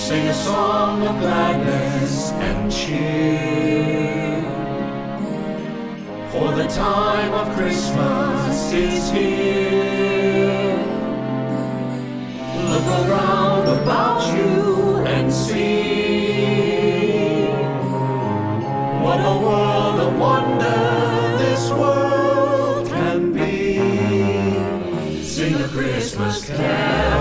Sing a song of gladness and cheer, for the time of Christmas is here. Look around about you and see what a world of wonder this world can be. Sing a Christmas carol